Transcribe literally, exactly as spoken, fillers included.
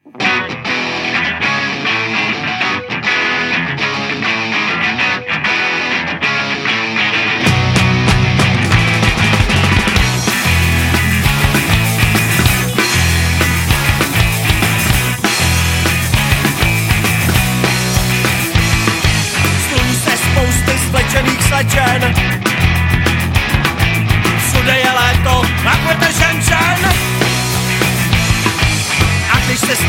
Slečen. Všude je léto a kvete ženčen. A když se